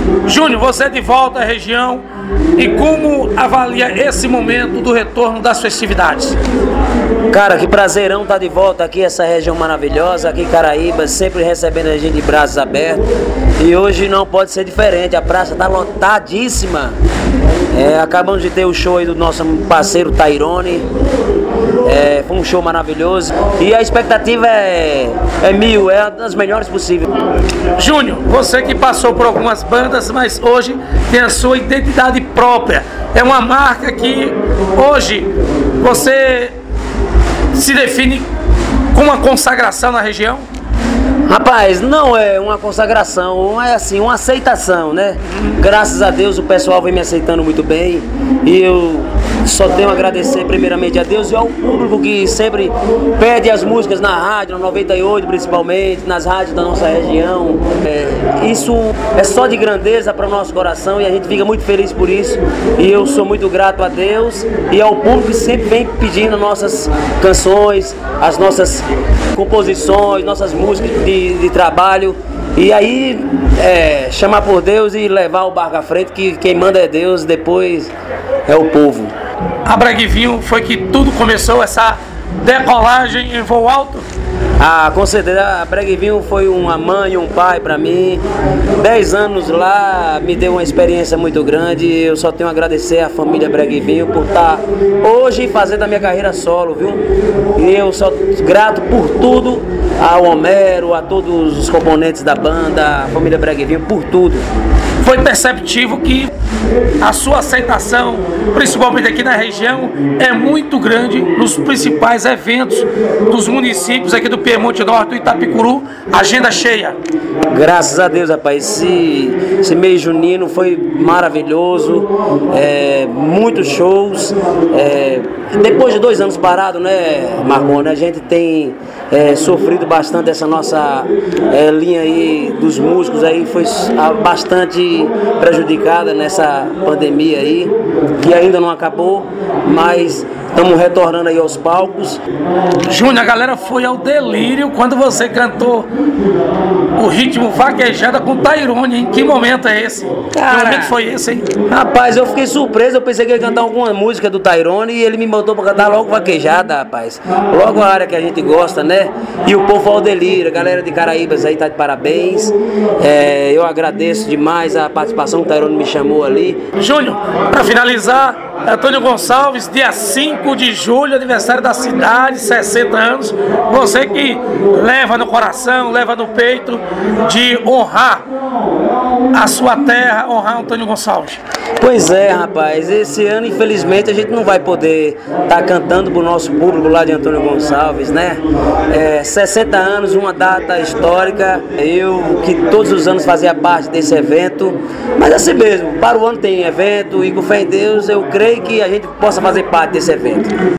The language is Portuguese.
Júnior, você é de volta à região e como avalia esse momento do retorno das festividades? Cara, que prazerão estar de volta aqui, essa região maravilhosa, aqui em Caraíba, sempre recebendo a gente de braços abertos. E hoje não pode ser diferente, a praça está lotadíssima. Acabamos de ter o show aí do nosso parceiro Tairone. Foi um show maravilhoso e a expectativa é mil, é uma das melhores possíveis. Júnior, você que passou por algumas bandas, mas hoje tem a sua identidade própria. É uma marca que hoje você se define com uma consagração na região? Rapaz, não é uma consagração, é assim, uma aceitação, né? Graças a Deus o pessoal vem me aceitando muito bem e eu só tenho a agradecer primeiramente a Deus e ao público que sempre pede as músicas na rádio, na 98 principalmente, nas rádios da nossa região. Isso é só de grandeza para o nosso coração e a gente fica muito feliz por isso. E eu sou muito grato a Deus e ao público que sempre vem pedindo nossas canções, as nossas composições, nossas músicas de trabalho. E aí, chamar por Deus e levar o barco à frente, que quem manda é Deus, depois é o povo. A Breguivinho foi que tudo começou, essa decolagem em voo alto? Com certeza, a Breguivinho foi uma mãe e um pai para mim. 10 anos lá me deu uma experiência muito grande. Eu só tenho a agradecer à família Breguivinho por estar hoje fazendo a minha carreira solo, viu? E eu sou grato por tudo ao Homero, a todos os componentes da banda, a família Breguivinho, por tudo. Foi perceptível que a sua aceitação, principalmente aqui na região, é muito grande nos principais eventos dos municípios aqui do Piemonte Norte, do Itapicuru, agenda cheia. Graças a Deus, rapaz, esse mês junino foi maravilhoso, muitos shows. Depois de 2 anos parado, né, Marconi, a gente tem sofrido bastante essa nossa linha aí dos músicos aí, foi bastante prejudicada nessa pandemia aí, que ainda não acabou, mas estamos retornando aí aos palcos. Júnior, a galera foi ao delírio quando você cantou o ritmo Vaquejada com Tairone, hein? Que momento é esse? Cara, que momento foi esse, hein? Rapaz, eu fiquei surpreso, eu pensei que ia cantar alguma música do Tairone e ele me botou pra cantar logo Vaquejada, rapaz. Logo a área que a gente gosta, né? E o povo ao delírio, a galera de Caraíbas aí tá de parabéns. Eu agradeço demais a participação que o Tairone me chamou ali. Júnior, pra finalizar, Antônio Gonçalves, dia 5 de julho, aniversário da cidade, 60 anos. Você que leva no coração, leva no peito de honrar a sua terra, honrar Antônio Gonçalves. Pois é, rapaz, esse ano infelizmente a gente não vai poder estar cantando pro nosso público lá de Antônio Gonçalves, né? 60 anos, uma data histórica, eu que todos os anos fazia parte desse evento, mas assim mesmo, para o ano tem evento e com fé em Deus eu creio que a gente possa fazer parte desse evento.